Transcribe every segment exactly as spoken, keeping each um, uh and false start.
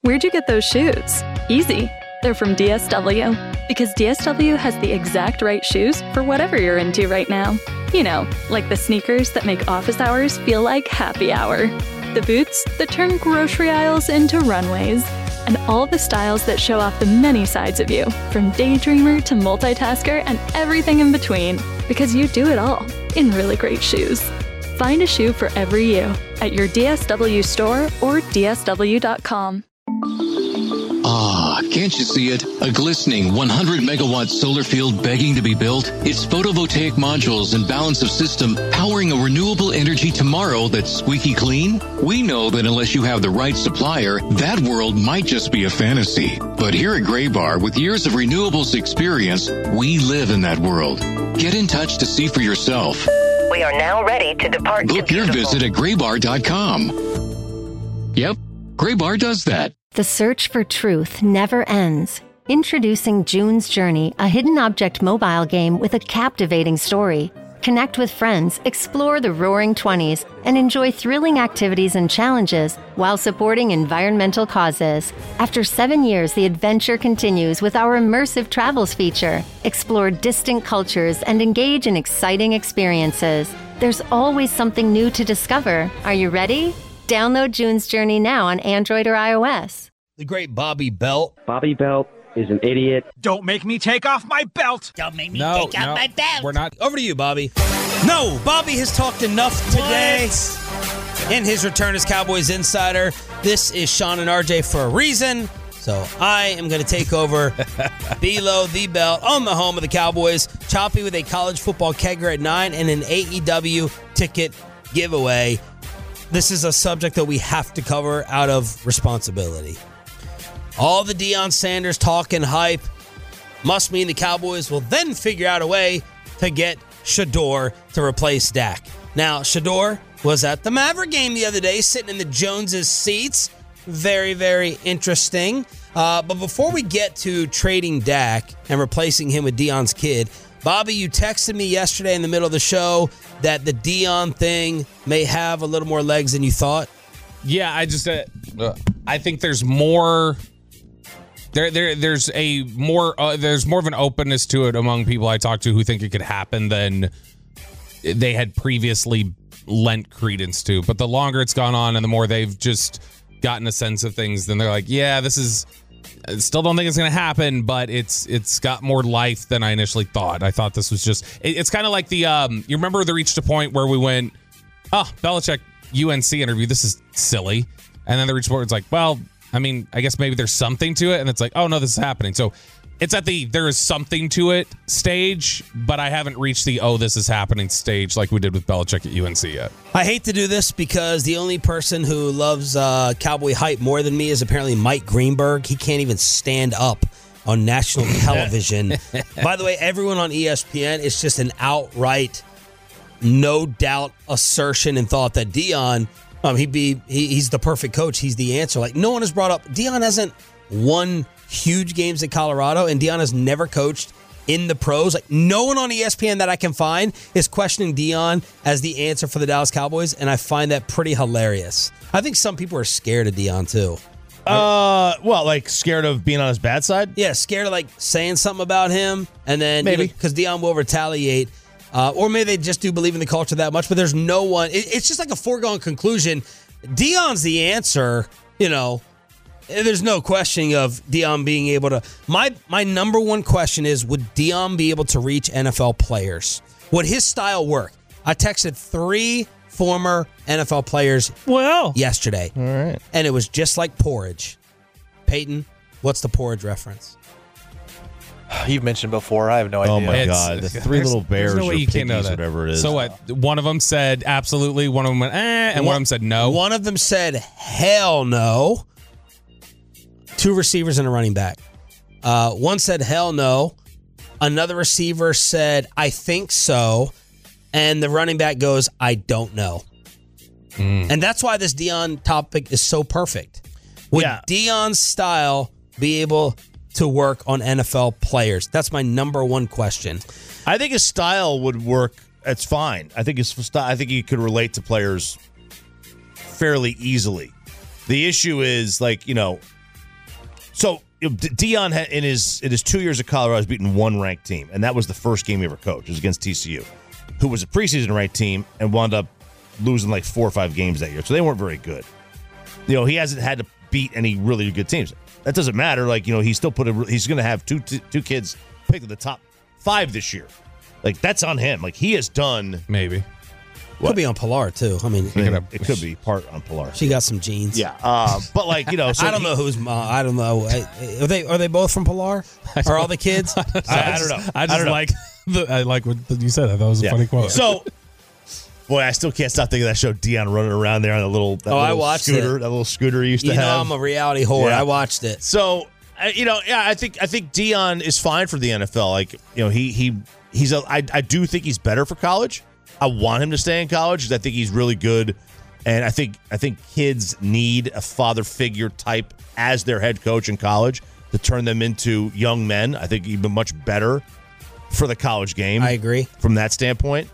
Where'd you get those shoes? Easy. They're from D S W. Because D S W has the exact right shoes for whatever you're into right now. You know, like the sneakers that make office hours feel like happy hour. The boots that turn grocery aisles into runways. And all the styles that show off the many sides of you, from daydreamer to multitasker and everything in between. Because you do it all in really great shoes. Find a shoe for every you at your D S W store or D S W dot com. Ah, can't you see it? A glistening one hundred megawatt solar field begging to be built? It's photovoltaic modules and balance of system powering a renewable energy tomorrow that's squeaky clean? We know that unless you have the right supplier, that world might just be a fantasy. But here at Graybar, with years of renewables experience, we live in that world. Get in touch to see for yourself. We are now ready to depart. Book to your visit at graybar dot com. Yep, Graybar does that. The search for truth never ends. Introducing June's Journey, a hidden object mobile game with a captivating story. Connect with friends, explore the Roaring Twenties, and enjoy thrilling activities and challenges while supporting environmental causes. After seven years, the adventure continues with our immersive travels feature. Explore distant cultures and engage in exciting experiences. There's always something new to discover. Are you ready? Download June's Journey now on Android or iOS. The great Bobby Belt. Bobby Belt is an idiot. Don't make me take off my belt. Don't make me No, take off no, my belt. we're not. Over to you, Bobby. No, Bobby has talked enough today. In his return as Cowboys Insider, this is Sean and R J for a reason. So I am going to take over below the belt on the home of the Cowboys. Choppy with a college football kegger at nine and an A E W ticket giveaway. This is a subject that we have to cover out of responsibility. All the Deion Sanders talk and hype must mean the Cowboys will then figure out a way to get Shedeur to replace Dak. Now, Shedeur was at the Maverick game the other day, sitting in the Joneses seats. Very, very interesting. Uh, but before we get to trading Dak and replacing him with Deion's kid, Bobby, you texted me yesterday in the middle of the show that the Deion thing may have a little more legs than you thought. Yeah, I just, uh, I think there's more. There, there, there's a more, uh, there's more of an openness to it among people I talk to who think it could happen than they had previously lent credence to. But the longer it's gone on and the more they've just gotten a sense of things, then they're like, yeah, this is. I still don't think it's going to happen, but it's it's got more life than I initially thought. I thought this was just... It, it's kind of like the... Um, you remember they reached a point where we went, oh, Belichick U N C interview, this is silly. And then they reached a point where it's like, well, I mean, I guess maybe there's something to it. And it's like, oh, no, this is happening. So it's at the there is something to it stage, but I haven't reached the, oh, this is happening stage like we did with Belichick at U N C yet. I hate to do this because the only person who loves uh, Cowboy hype more than me is apparently Mike Greenberg. He can't even stand up on national television. By the way, everyone on E S P N, it's just an outright, no doubt assertion and thought that Deion, um, he'd be he, he's the perfect coach. He's the answer. Like, no one has brought up, Deion hasn't won huge games at Colorado, and Deion has never coached in the pros. Like, no one on E S P N that I can find is questioning Deion as the answer for the Dallas Cowboys, and I find that pretty hilarious. I think some people are scared of Deion, too. Uh, well, like scared of being on his bad side? Yeah, scared of like saying something about him, and then maybe because you know, Deion will retaliate, uh, or maybe they just do believe in the culture that much. But there's no one. It, it's just like a foregone conclusion. Deion's the answer. You know, there's no questioning of Deion being able to. My my number one question is: would Deion be able to reach N F L players? Would his style work? I texted three former N F L players well yesterday. All right. And it was just like porridge. Peyton, what's the porridge reference? You've mentioned before. I have no idea. Oh, my It's- God. The three little bears no or way you can't know piggies, that. whatever it is. So what? One of them said absolutely, one of them went, eh, and one, one of them said no. One of them said hell no. Two receivers and a running back. Uh, one said hell no. Another receiver said, I think so. And the running back goes, I don't know. Mm. And that's why this Deion topic is so perfect. Would yeah. Deion's style be able to work on N F L players? That's my number one question. I think his style would work. It's fine. I think his style. I think he could relate to players fairly easily. The issue is, like, you know, So you know, Deion had, in his in his two years at Colorado has beaten one ranked team, and that was the first game he ever coached. It was against T C U, who was a preseason ranked team and wound up losing like four or five games that year. So they weren't very good. You know, he hasn't had to beat any really good teams. That doesn't matter. Like, you know, he still put a, he's going to have two two kids picked in the top five this year. Like, that's on him. Like, he has done maybe. What? Could be on Pilar too. I mean, I mean it could be part on Pilar. She got some genes. Yeah, uh, but like you know, so I don't he, know who's. Uh, I don't know. Are they are they both from Pilar? Are all the kids? I, I, I don't know. I just I don't like the, I like what you said. I thought it was a yeah. funny quote. So, boy, I still can't stop thinking of that show. Deion running around there on a little. That oh, little I watched scooter, it. That little scooter he used you to know, have. I'm a reality whore. Yeah. I watched it. So, you know, yeah, I think I think Deion is fine for the N F L. Like, you know, he he he's a. I, I do think he's better for college. I want him to stay in college because I think he's really good, and I think I think kids need a father figure type as their head coach in college to turn them into young men. I think he'd be much better for the college game. I agree from that standpoint.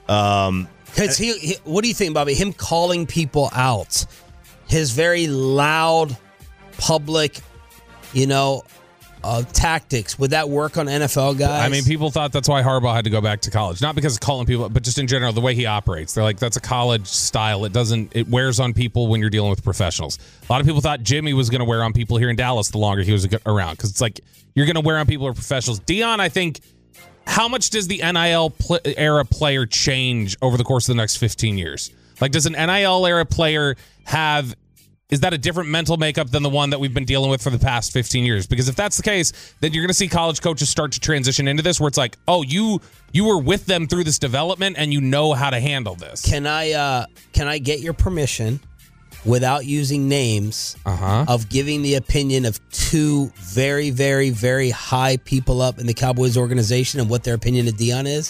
Um, Because he, he, what do you think, Bobby? Him calling people out, his very loud, public, you know, uh, tactics. Would that work on N F L guys? I mean, people thought that's why Harbaugh had to go back to college. Not because of calling people, but just in general, the way he operates. They're like, that's a college style. It doesn't, it wears on people when you're dealing with professionals. A lot of people thought Jimmy was going to wear on people here in Dallas the longer he was around. Because it's like, you're going to wear on people who are professionals. Deion, I think, how much does the N I L pl- era player change over the course of the next fifteen years? Like, does an N I L era player have, is that a different mental makeup than the one that we've been dealing with for the past fifteen years? Because if that's the case, then you're going to see college coaches start to transition into this where it's like, oh, you you were with them through this development and you know how to handle this. Can I uh, can I get your permission, without using names, uh-huh. of giving the opinion of two very, very, very high people up in the Cowboys organization and what their opinion of Deion is?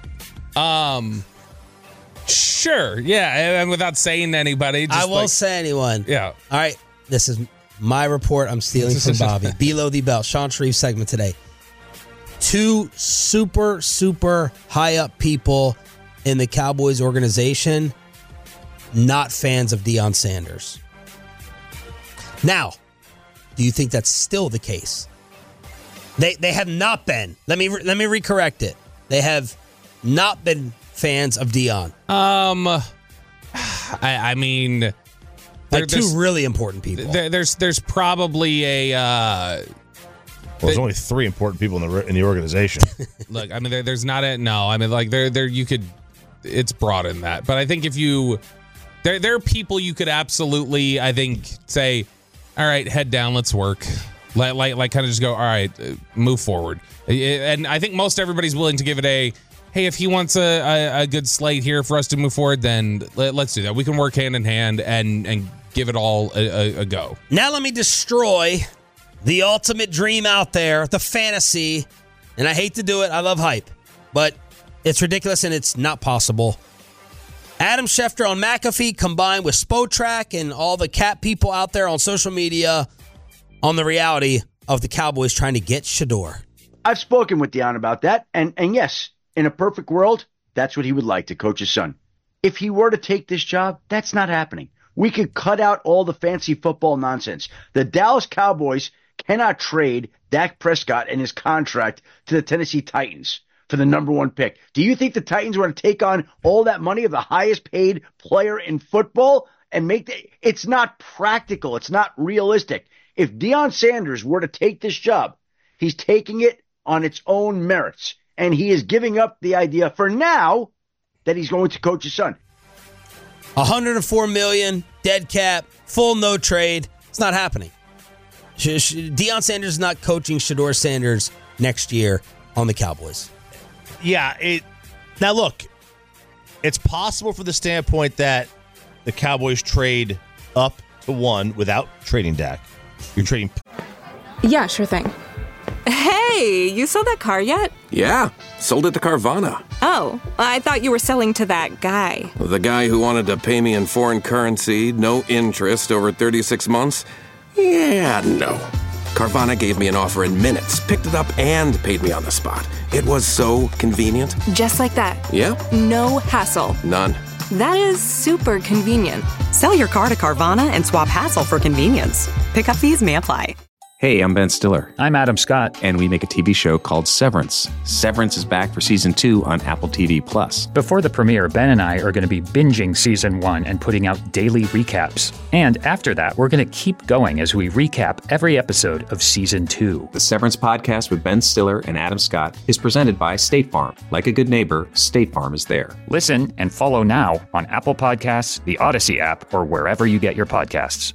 Um... Sure, yeah, and without saying to anybody. Just I won't like, say anyone. Yeah. All right, this is my report. I'm stealing from Bobby. Below the belt, Sean Sharif segment today. Two super, super high up people in the Cowboys organization, not fans of Deion Sanders. Now, do you think that's still the case? They they have not been. Let me let me recorrect it. They have not been fans of Deion. Um, I, I mean, there, like two really important people. There, there's there's probably a. Uh, well, there's only three important people in the in the organization. Look, I mean, there, there's not a no. I mean, like there there you could. It's broad in that, but I think if you there there are people you could absolutely I think say, all right, head down, let's work. Like like like kind of just go, all right, move forward. And I think most everybody's willing to give it a. Hey, if he wants a, a, a good slate here for us to move forward, then let, let's do that. We can work hand in hand and, and give it all a, a, a go. Now let me destroy the ultimate dream out there, the fantasy. And I hate to do it. I love hype. But it's ridiculous and it's not possible. Adam Schefter on McAfee combined with Spotrac and all the cat people out there on social media on the reality of the Cowboys trying to get Shedeur. I've spoken with Deion about that. And, and yes, in a perfect world, that's what he would like to coach his son. If he were to take this job, that's not happening. We could cut out all the fancy football nonsense. The Dallas Cowboys cannot trade Dak Prescott and his contract to the Tennessee Titans for the number one pick. Do you think the Titans want to take on all that money of the highest paid player in football and make the, it's not practical. It's not realistic. If Deion Sanders were to take this job, he's taking it on its own merits. And he is giving up the idea for now that he's going to coach his son. one hundred four million dollars, dead cap, full no trade. It's not happening. Deion Sanders is not coaching Shedeur Sanders next year on the Cowboys. Yeah. It. Now, look, it's possible from the standpoint that the Cowboys trade up to one without trading Dak. You're trading. Yeah, sure thing. Hey, you sold that car yet? Yeah, sold it to Carvana. Oh, I thought you were selling to that guy. The guy who wanted to pay me in foreign currency, no interest, over thirty-six months? Yeah, no. Carvana gave me an offer in minutes, picked it up, and paid me on the spot. It was so convenient. Just like that. Yeah. No hassle. None. That is super convenient. Sell your car to Carvana and swap hassle for convenience. Pickup fees may apply. Hey, I'm Ben Stiller. I'm Adam Scott. And we make a T V show called Severance. Severance is back for season two on Apple T V Plus. Before the premiere, Ben and I are going to be binging season one and putting out daily recaps. And after that, we're going to keep going as we recap every episode of season two. The Severance podcast with Ben Stiller and Adam Scott is presented by State Farm. Like a good neighbor, State Farm is there. Listen and follow now on Apple Podcasts, the Odyssey app, or wherever you get your podcasts.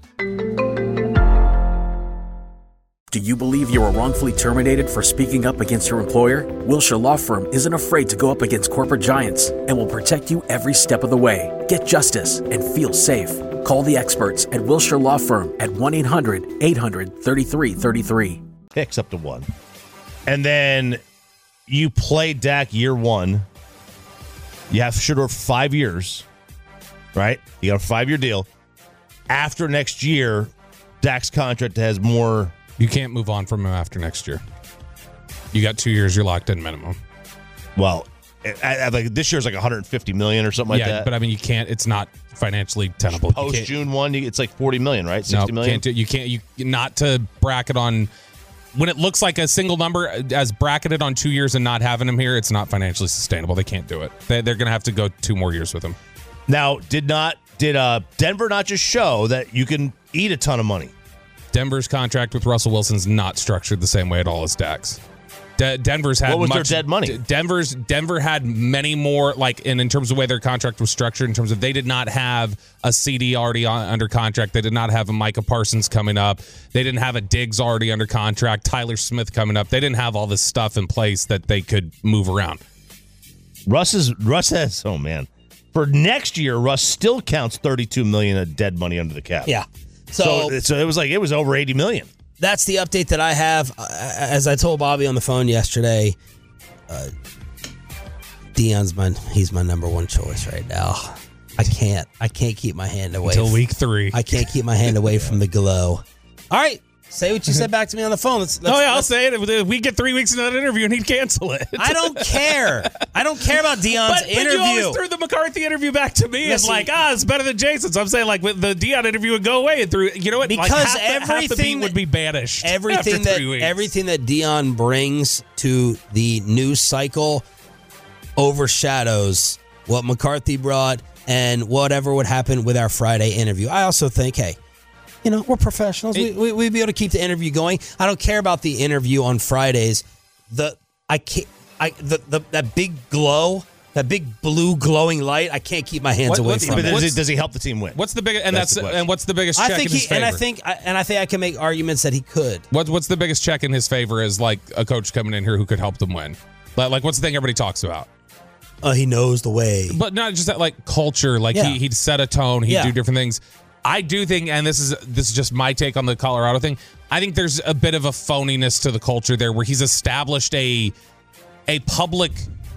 Do you believe you were wrongfully terminated for speaking up against your employer? Wilshire Law Firm isn't afraid to go up against corporate giants and will protect you every step of the way. Get justice and feel safe. Call the experts at Wilshire Law Firm at one eight hundred eight hundred thirty-three thirty-three. Picks up to one. And then you play Dak year one. You have Shedeur for five years, right? You got a five-year deal. After next year, Dak's contract has more... You can't move on from him after next year. You got two years. You're locked in minimum. Well, I, I, like this year's like one hundred fifty million or something yeah, like that. But I mean, you can't. It's not financially tenable. Post June one, it's like forty million, right? Sixty no, million. Can't do, you can't. You not to bracket on when it looks like a single number as bracketed on two years and not having him here. It's not financially sustainable. They can't do it. They, they're going to have to go two more years with him. Now, did not did uh, Denver not just show that you can eat a ton of money? Denver's contract with Russell Wilson's not structured the same way at all as Dak's. De- Denver's had what was much, their dead money? D- Denver's Denver had many more, like, in, in terms of the way their contract was structured, in terms of they did not have a C D already on, under contract. They did not have a Micah Parsons coming up. They didn't have a Diggs already under contract. Tyler Smith coming up. They didn't have all this stuff in place that they could move around. Russ is Russ has oh man. For next year, Russ still counts thirty-two million of dead money under the cap. Yeah. So, so, so it was like it was over eighty million. That's the update that I have. Uh, as I told Bobby on the phone yesterday, uh, Deion's my he's my number one choice right now. I can't I can't keep my hand away until from, week three. I can't keep my hand away from the glow. All right. Say what you said back to me on the phone. Let's, let's, oh, yeah, I'll let's, say it. We get three weeks into that interview and he'd cancel it. I don't care. I don't care about Deion's but, interview. But you always threw the McCarthy interview back to me. It's like, ah, it's better than Jason. So I'm saying, like, the Deion interview would go away and through. You know what? Because like half everything the, half the beat would be banished. Everything that weeks. everything that Deion brings to the news cycle overshadows what McCarthy brought and whatever would happen with our Friday interview. I also think, hey, you know, we're professionals. It, we, we, we'd be able to keep the interview going. I don't care about the interview on Fridays. The I can't. I the, the that big glow, that big blue glowing light. I can't keep my hands what, away what, from it. Does, does he help the team win? What's the biggest? And that's, that's, and what's the biggest check I think in his he, favor? And I think and I think I can make arguments that he could. What what's the biggest check in his favor is like a coach coming in here who could help them win. Like, like what's the thing everybody talks about? Uh, he knows the way. But not just that, like culture. Like yeah. he he'd set a tone. He'd yeah. do different things. I do think, and this is this is just my take on the Colorado thing, I think there's a bit of a phoniness to the culture there where he's established a a public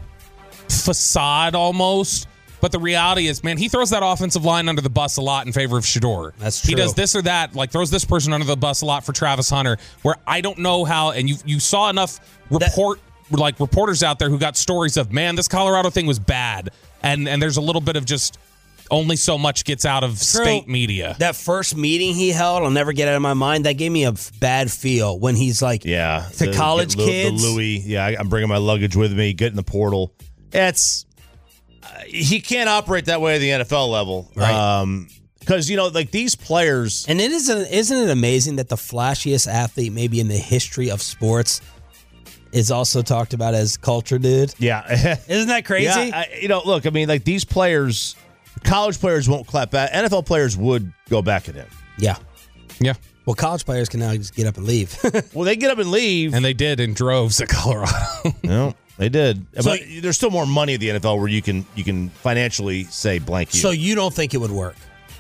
facade almost, but the reality is, man, he throws that offensive line under the bus a lot in favor of Shedeur. That's true. He does this or that, like throws this person under the bus a lot for Travis Hunter, where I don't know how, and you you saw enough report that, like reporters out there who got stories of, man, this Colorado thing was bad, and and there's a little bit of just only so much gets out of True. State media. That first meeting he held, I'll never get out of my mind. That gave me a bad feel when he's like, yeah, to the, college the, kids. The Louis, yeah, I'm bringing my luggage with me. Get in the portal. It's uh, he can't operate that way at the N F L level, right? Um, because you know, like these players, and it isn't isn't it amazing that the flashiest athlete maybe in the history of sports is also talked about as culture dude? Yeah, isn't that crazy? Yeah, I, you know, look, I mean, like these players. College players won't clap back. N F L players would go back at him. Yeah. Yeah. Well, college players can now just get up and leave. Well, they get up and leave. And they did in droves at Colorado. No, they did. So, but there's still more money at the N F L where you can you can financially say blank you. So you don't think it would work?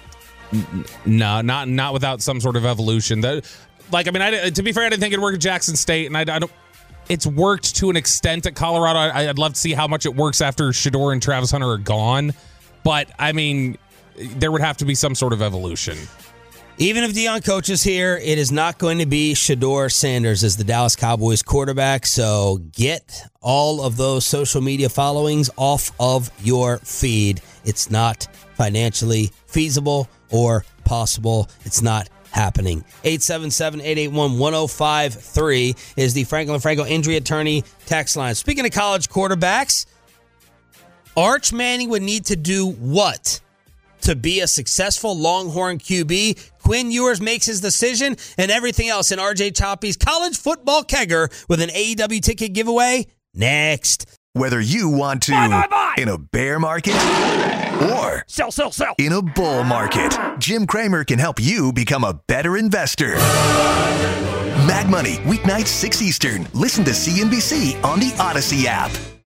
No, not not without some sort of evolution. That, like, I mean, I, to be fair, I didn't think it'd work at Jackson State, and I, I don't. It's worked to an extent at Colorado. I, I'd love to see how much it works after Shedeur and Travis Hunter are gone. But, I mean, there would have to be some sort of evolution. Even if Deion coaches here, it is not going to be Shedeur Sanders as the Dallas Cowboys quarterback. So get all of those social media followings off of your feed. It's not financially feasible or possible. It's not happening. eight seven seven, eight eight one, one oh five three is the Franklin Franco Injury Attorney text line. Speaking of college quarterbacks, Arch Manning would need to do what to be a successful Longhorn Q B? Quinn Ewers makes his decision, and everything else in R J Choppy's college football kegger with an A E W ticket giveaway next. Whether you want to buy, buy, buy. in a bear market or sell, sell, sell. in a bull market, Jim Cramer can help you become a better investor. Mad Money, weeknights six Eastern. Listen to C N B C on the Odyssey app.